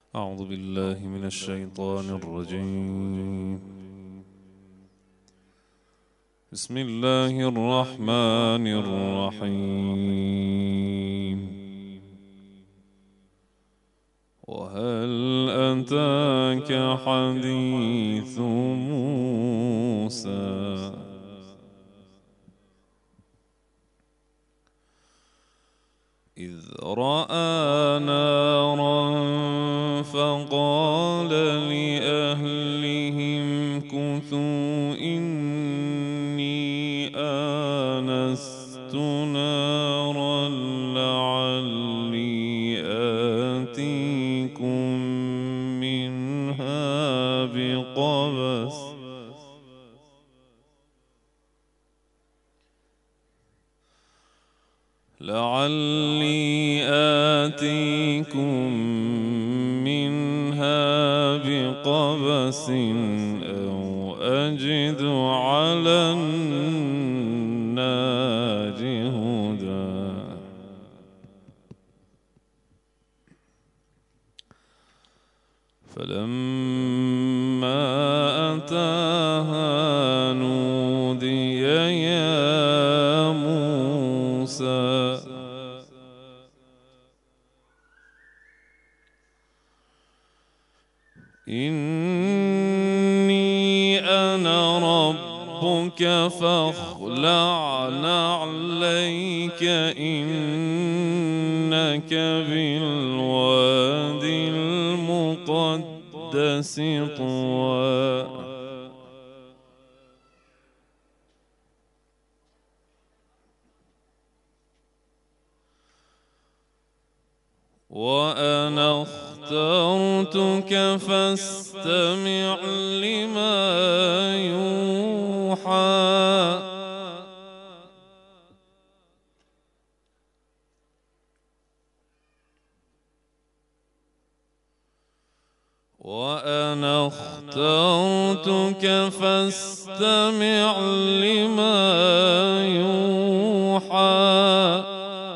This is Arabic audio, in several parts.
أعوذ بالله من الشيطان الرجيم. بسم الله الرحمن الرحيم. وهل أتاك حديث موسى إذ رأى نارا فقال لأهلهم كثوا إني آنست نارا لعلي آتيكم منها بقبس أو أجد على النار هدى. فلما أتاها نودي يا موسى إني أنا ربك فاخلع نعليك إنك بالواد المقدس طوى. وأنا اخترتك فاستمع لما يوحى. وأنا اخترتك فاستمع لما يوحى.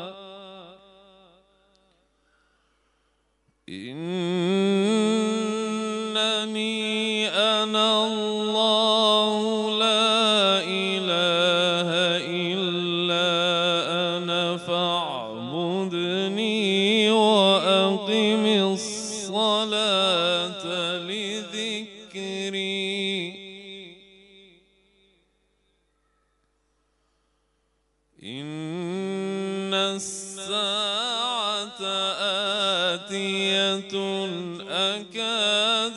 إنني أنا الله لا إله إلا أنا فاعبدني وأقم الصلاة لذكري. إن الساعة آتية أكاد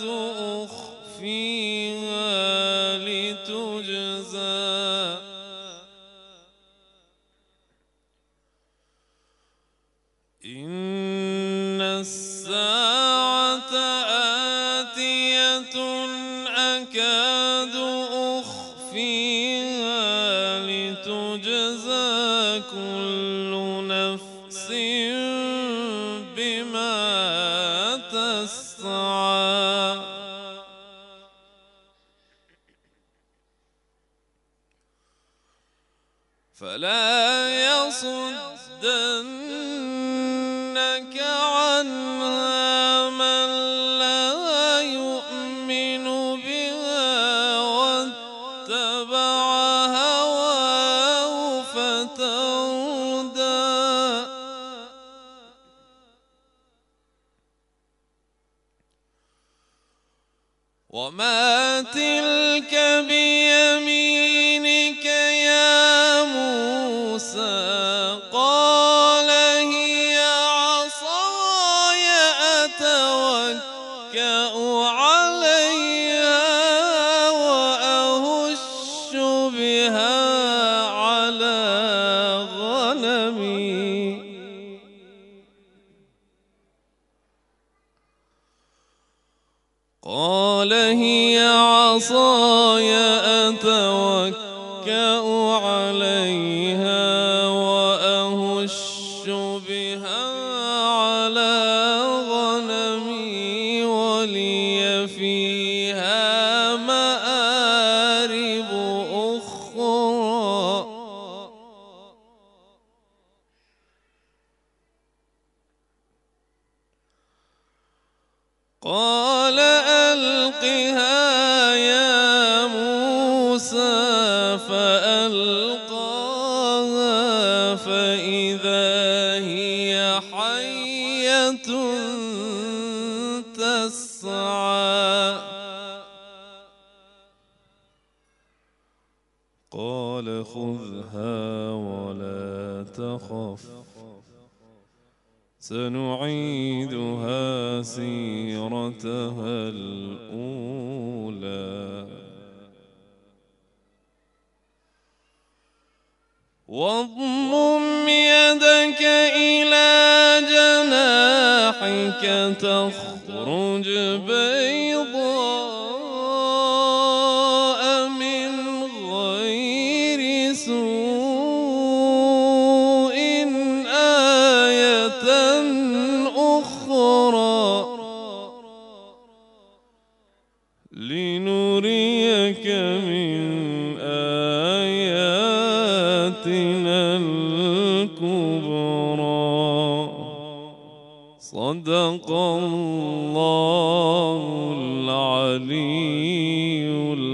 أخفيها لتجزى إن الساعة آتية أكاد أخفيها لتجزى كل نفس بما تسعى. فلا يصدنك عنها من لا يؤمن بها واتبع هواه فتردى. وما تلك بيمينك يا موسى قال هي عصاي أتوكأ عليها وأهش بها على غنمي. قال هي عصاي أتوكأ عليها وأهش بها على غنمي ولي فيها مآرب أخرى. قال ألقها يا موسى فألقاها فإذا هي حية تسعى قال خذها ولا تخف سنعيدها سيرتها الأولى واضمم يدك إلى جناحك تخرج بيضاء من غير سوء آية أخرى لنريك من آياتنا الكبرى صدق الله العلي